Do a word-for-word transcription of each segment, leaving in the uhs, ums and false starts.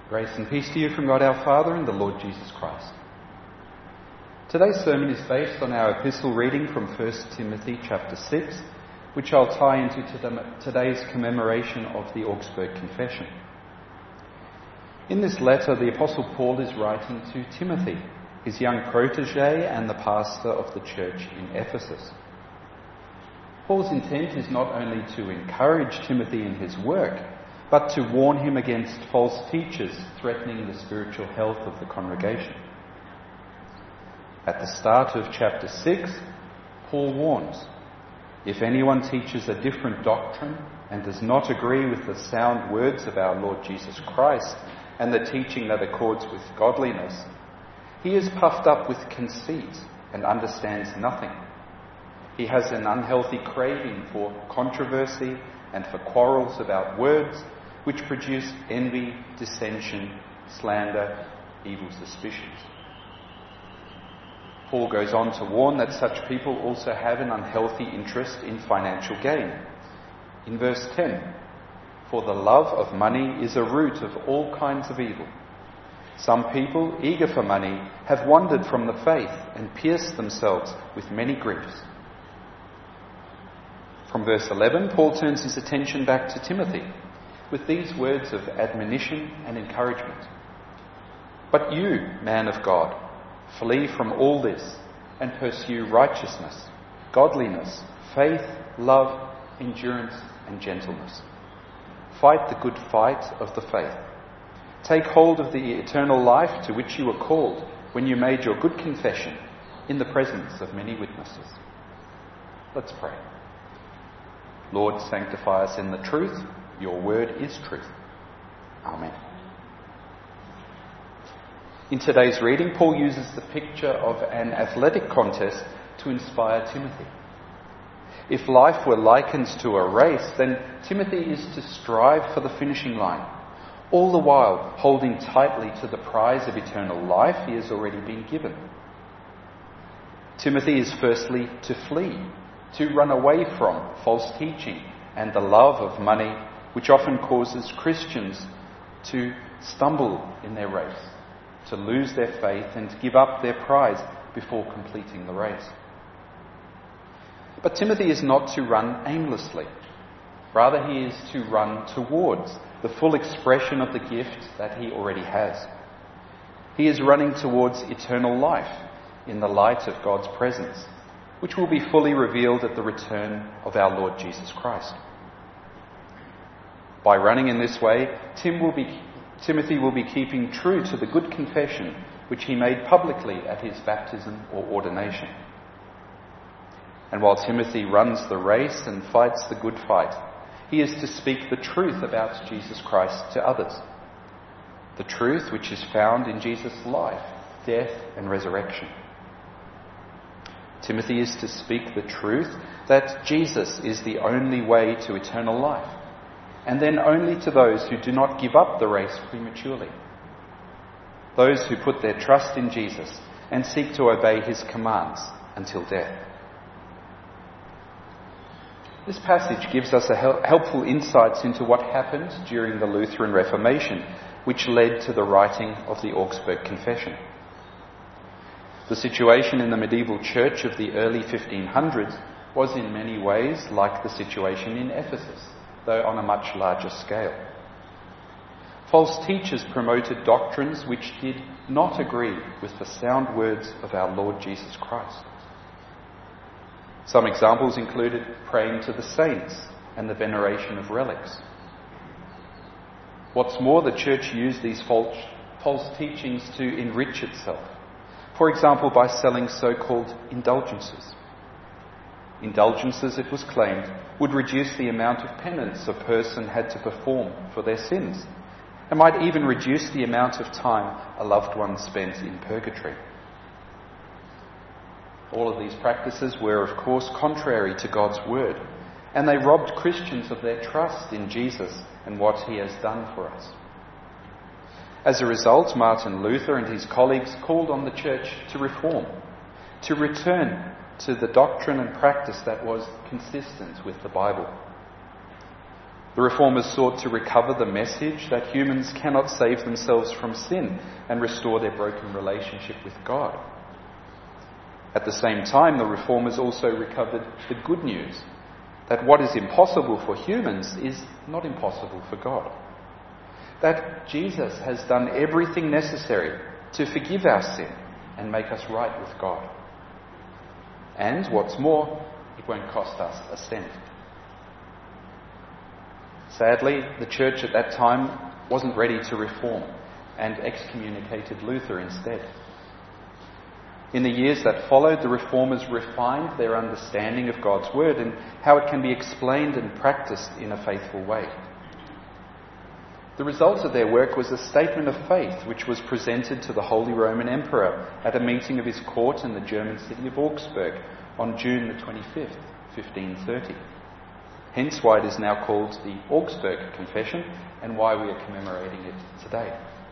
Grace and peace to you from God our Father and the Lord Jesus Christ. Today's sermon is based on our epistle reading from First Timothy chapter six, which I'll tie into today's commemoration of the Augsburg Confession. In this letter, the Apostle Paul is writing to Timothy, his young protege and the pastor of the church in Ephesus. Paul's intent is not only to encourage Timothy in his work, but to warn him against false teachers threatening the spiritual health of the congregation. At the start of chapter six, Paul warns, if anyone teaches a different doctrine and does not agree with the sound words of our Lord Jesus Christ and the teaching that accords with godliness, he is puffed up with conceit and understands nothing. He has an unhealthy craving for controversy and for quarrels about words, which produce envy, dissension, slander, evil suspicions. Paul goes on to warn that such people also have an unhealthy interest in financial gain. In verse ten, for the love of money is a root of all kinds of evil. Some people, eager for money, have wandered from the faith and pierced themselves with many griefs. From verse eleven, Paul turns his attention back to Timothy with these words of admonition and encouragement. But you, man of God, flee from all this and pursue righteousness, godliness, faith, love, endurance, and gentleness. Fight the good fight of the faith. Take hold of the eternal life to which you were called when you made your good confession in the presence of many witnesses. Let's pray. Lord, sanctify us in the truth. Your word is truth. Amen. In today's reading, Paul uses the picture of an athletic contest to inspire Timothy. If life were likened to a race, then Timothy is to strive for the finishing line, all the while holding tightly to the prize of eternal life he has already been given. Timothy is firstly to flee, to run away from false teaching and the love of money, which often causes Christians to stumble in their race, to lose their faith and give up their prize before completing the race. But Timothy is not to run aimlessly. Rather, he is to run towards the full expression of the gift that he already has. He is running towards eternal life in the light of God's presence, which will be fully revealed at the return of our Lord Jesus Christ. By running in this way, Tim will be, Timothy will be keeping true to the good confession which he made publicly at his baptism or ordination. And while Timothy runs the race and fights the good fight, he is to speak the truth about Jesus Christ to others. The truth which is found in Jesus' life, death and resurrection. Timothy is to speak the truth that Jesus is the only way to eternal life, and then only to those who do not give up the race prematurely. Those who put their trust in Jesus and seek to obey his commands until death. This passage gives us a hel- helpful insights into what happened during the Lutheran Reformation, which led to the writing of the Augsburg Confession. The situation in the medieval church of the early fifteen hundreds was in many ways like the situation in Ephesus, though on a much larger scale. False teachers promoted doctrines which did not agree with the sound words of our Lord Jesus Christ. Some examples included praying to the saints and the veneration of relics. What's more, the church used these false, false teachings to enrich itself. For example, by selling so-called indulgences. Indulgences, it was claimed, would reduce the amount of penance a person had to perform for their sins, and might even reduce the amount of time a loved one spent in purgatory. All of these practices were, of course, contrary to God's word, and they robbed Christians of their trust in Jesus and what he has done for us. As a result, Martin Luther and his colleagues called on the church to reform, to return to the doctrine and practice that was consistent with the Bible. The Reformers sought to recover the message that humans cannot save themselves from sin and restore their broken relationship with God. At the same time, the Reformers also recovered the good news that what is impossible for humans is not impossible for God. That Jesus has done everything necessary to forgive our sin and make us right with God. And what's more, it won't cost us a cent. Sadly, the church at that time wasn't ready to reform and excommunicated Luther instead. In the years that followed, the Reformers refined their understanding of God's Word and how it can be explained and practiced in a faithful way. The result of their work was a statement of faith which was presented to the Holy Roman Emperor at a meeting of his court in the German city of Augsburg on June the twenty-fifth, fifteen thirty. Hence why it is now called the Augsburg Confession and why we are commemorating it today.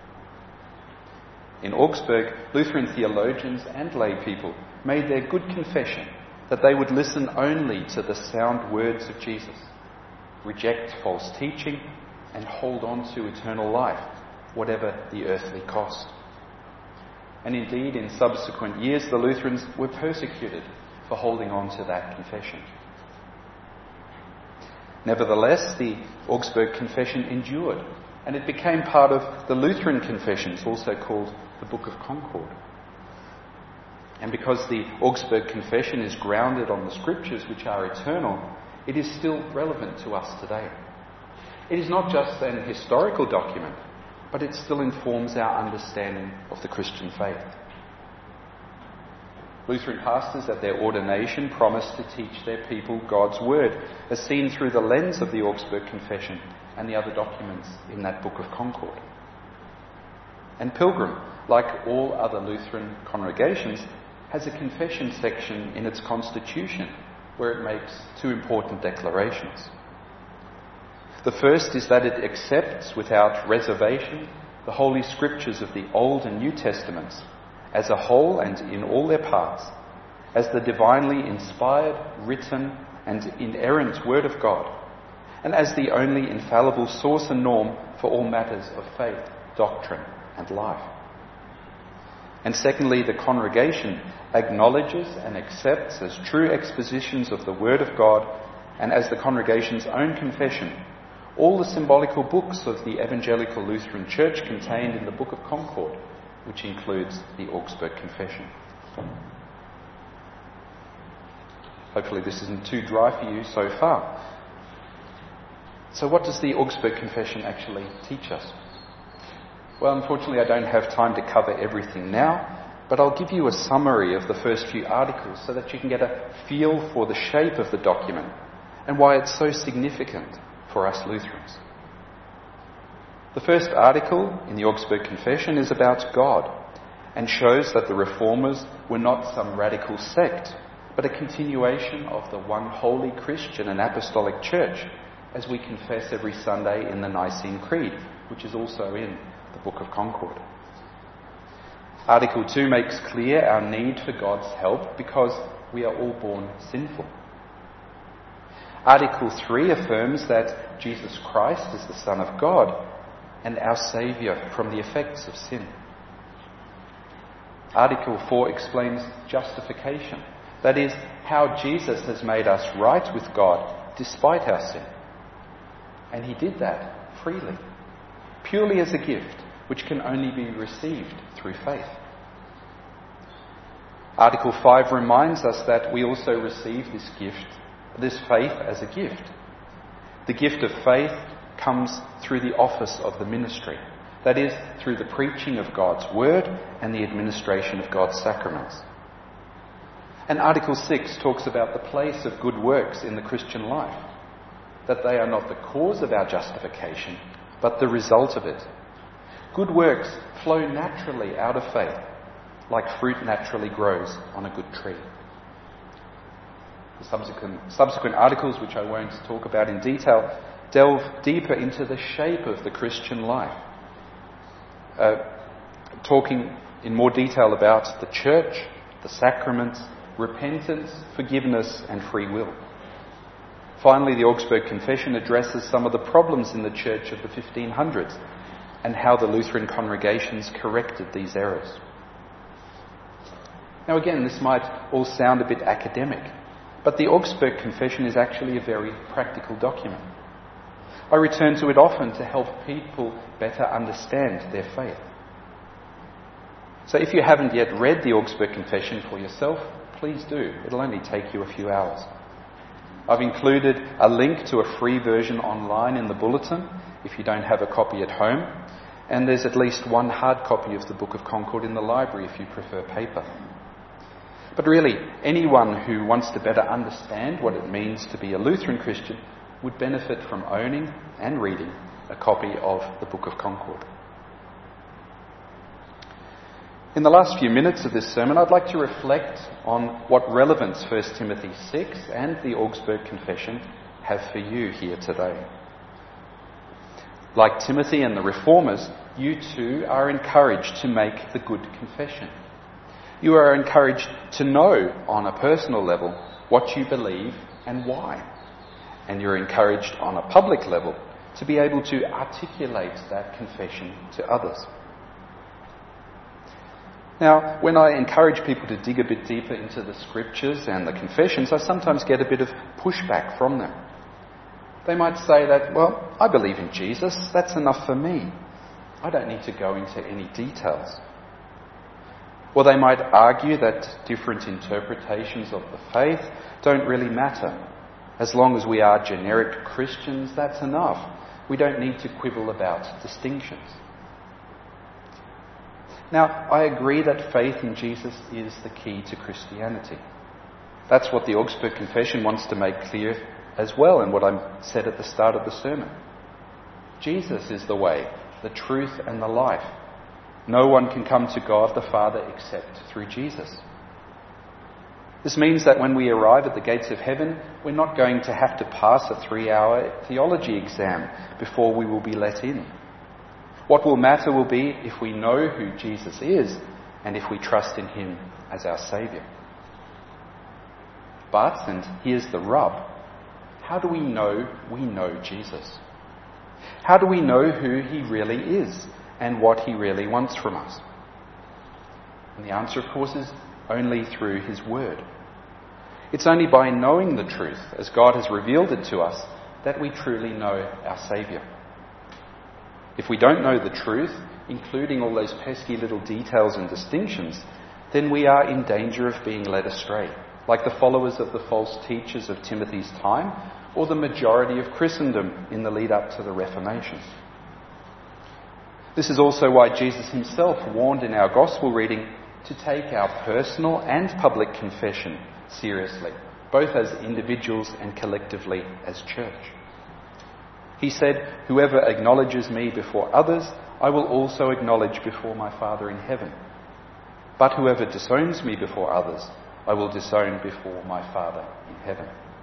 In Augsburg, Lutheran theologians and lay people made their good confession that they would listen only to the sound words of Jesus, reject false teaching, and hold on to eternal life, whatever the earthly cost. And indeed, in subsequent years, the Lutherans were persecuted for holding on to that confession. Nevertheless, the Augsburg Confession endured, and it became part of the Lutheran confessions, also called the Book of Concord. And because the Augsburg Confession is grounded on the Scriptures, which are eternal, it is still relevant to us today. It is not just an historical document, but it still informs our understanding of the Christian faith. Lutheran pastors at their ordination promised to teach their people God's Word, as seen through the lens of the Augsburg Confession and the other documents in that Book of Concord. And Pilgrim, like all other Lutheran congregations, has a confession section in its constitution where it makes two important declarations. The first is that it accepts without reservation the Holy Scriptures of the Old and New Testaments as a whole and in all their parts, as the divinely inspired, written and inerrant Word of God, and as the only infallible source and norm for all matters of faith, doctrine and life. And secondly, the congregation acknowledges and accepts as true expositions of the Word of God and as the congregation's own confession all the symbolical books of the Evangelical Lutheran Church contained in the Book of Concord, which includes the Augsburg Confession. Hopefully this isn't too dry for you so far. So what does the Augsburg Confession actually teach us? Well, unfortunately I don't have time to cover everything now, but I'll give you a summary of the first few articles so that you can get a feel for the shape of the document and why it's so significant for us Lutherans. The first article in the Augsburg Confession is about God and shows that the Reformers were not some radical sect, but a continuation of the one holy Christian and Apostolic Church, as we confess every Sunday in the Nicene Creed, which is also in the Book of Concord. Article two makes clear our need for God's help because we are all born sinful. Article three affirms that Jesus Christ is the Son of God and our Saviour from the effects of sin. Article four explains justification, that is, how Jesus has made us right with God despite our sin. And he did that freely, purely as a gift, which can only be received through faith. Article five reminds us that we also receive this gift, this faith as a gift. The gift of faith comes through the office of the ministry, that is, through the preaching of God's Word and the administration of God's sacraments. And Article six talks about the place of good works in the Christian life, that they are not the cause of our justification, but the result of it. Good works flow naturally out of faith, like fruit naturally grows on a good tree. The subsequent, subsequent articles, which I won't talk about in detail, delve deeper into the shape of the Christian life, uh, talking in more detail about the church, the sacraments, repentance, forgiveness and free will. Finally, the Augsburg Confession addresses some of the problems in the church of the fifteen hundreds and how the Lutheran congregations corrected these errors. Now again, this might all sound a bit academic, but the Augsburg Confession is actually a very practical document. I return to it often to help people better understand their faith. So if you haven't yet read the Augsburg Confession for yourself, please do. It'll only take you a few hours. I've included a link to a free version online in the bulletin if you don't have a copy at home, and there's at least one hard copy of the Book of Concord in the library if you prefer paper. But really, anyone who wants to better understand what it means to be a Lutheran Christian would benefit from owning and reading a copy of the Book of Concord. In the last few minutes of this sermon, I'd like to reflect on what relevance First Timothy six and the Augsburg Confession have for you here today. Like Timothy and the Reformers, you too are encouraged to make the good confession. You are encouraged to know on a personal level what you believe and why. And you're encouraged on a public level to be able to articulate that confession to others. Now, when I encourage people to dig a bit deeper into the scriptures and the confessions, I sometimes get a bit of pushback from them. They might say that, well, I believe in Jesus, that's enough for me. I don't need to go into any details. Or they might argue that different interpretations of the faith don't really matter. As long as we are generic Christians, that's enough. We don't need to quibble about distinctions. Now, I agree that faith in Jesus is the key to Christianity. That's what the Augsburg Confession wants to make clear as well, and what I said at the start of the sermon. Jesus is the way, the truth and the life. No one can come to God the Father except through Jesus. This means that when we arrive at the gates of heaven, we're not going to have to pass a three-hour theology exam before we will be let in. What will matter will be if we know who Jesus is and if we trust in him as our Saviour. But, and here's the rub, how do we know we know Jesus? How do we know who he really is and what he really wants from us? And the answer, of course, is only through his word. It's only by knowing the truth, as God has revealed it to us, that we truly know our Saviour. If we don't know the truth, including all those pesky little details and distinctions, then we are in danger of being led astray, like the followers of the false teachers of Timothy's time, or the majority of Christendom in the lead up to the Reformation. This is also why Jesus himself warned in our Gospel reading to take our personal and public confession seriously, both as individuals and collectively as church. He said, "Whoever acknowledges me before others, I will also acknowledge before my Father in heaven. But whoever disowns me before others, I will disown before my Father in heaven."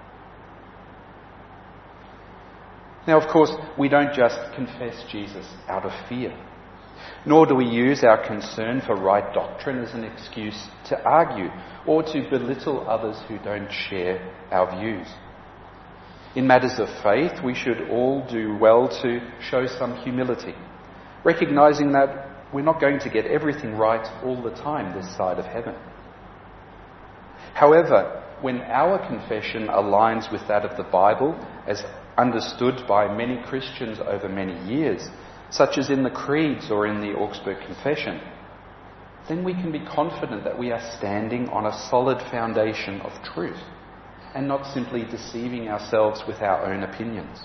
Now, of course, we don't just confess Jesus out of fear, nor do we use our concern for right doctrine as an excuse to argue or to belittle others who don't share our views. In matters of faith, we should all do well to show some humility, recognising that we're not going to get everything right all the time this side of heaven. However, when our confession aligns with that of the Bible, as understood by many Christians over many years, such as in the creeds or in the Augsburg Confession, then we can be confident that we are standing on a solid foundation of truth, and not simply deceiving ourselves with our own opinions.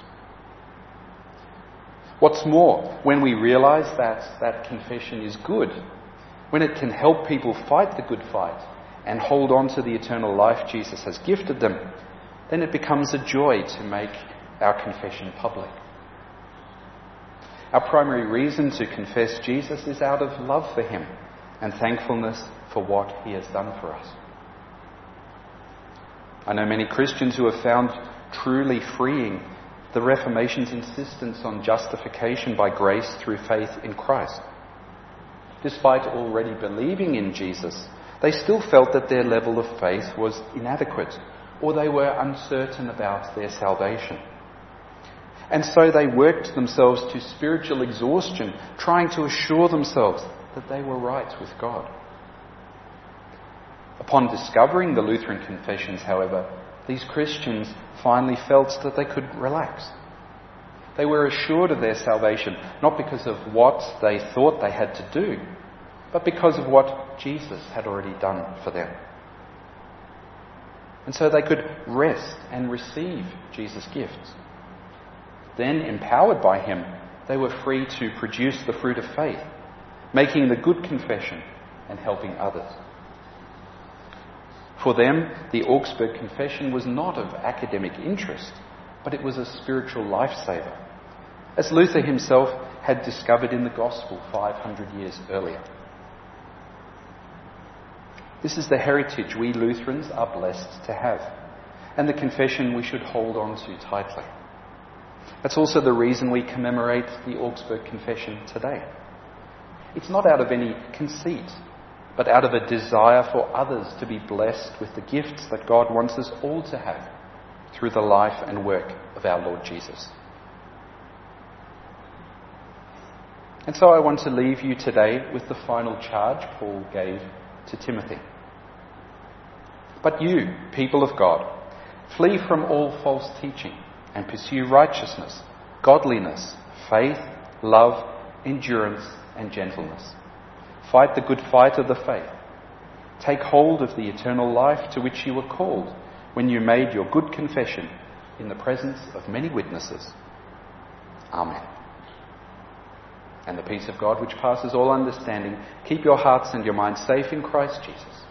What's more, when we realise that that confession is good, when it can help people fight the good fight and hold on to the eternal life Jesus has gifted them, then it becomes a joy to make our confession public. Our primary reason to confess Jesus is out of love for him and thankfulness for what he has done for us. I know many Christians who have found truly freeing the Reformation's insistence on justification by grace through faith in Christ. Despite already believing in Jesus, they still felt that their level of faith was inadequate or they were uncertain about their salvation. And so they worked themselves to spiritual exhaustion, trying to assure themselves that they were right with God. Upon discovering the Lutheran confessions, however, these Christians finally felt that they could relax. They were assured of their salvation, not because of what they thought they had to do, but because of what Jesus had already done for them. And so they could rest and receive Jesus' gifts. Then, empowered by him, they were free to produce the fruit of faith, making the good confession and helping others. For them, the Augsburg Confession was not of academic interest, but it was a spiritual lifesaver, as Luther himself had discovered in the Gospel five hundred years earlier. This is the heritage we Lutherans are blessed to have, and the confession we should hold on to tightly. That's also the reason we commemorate the Augsburg Confession today. It's not out of any conceit, but out of a desire for others to be blessed with the gifts that God wants us all to have through the life and work of our Lord Jesus. And so I want to leave you today with the final charge Paul gave to Timothy. But you, people of God, flee from all false teaching and pursue righteousness, godliness, faith, love, endurance, and gentleness. Fight the good fight of the faith. Take hold of the eternal life to which you were called when you made your good confession in the presence of many witnesses. Amen. And the peace of God, which passes all understanding, keep your hearts and your minds safe in Christ Jesus.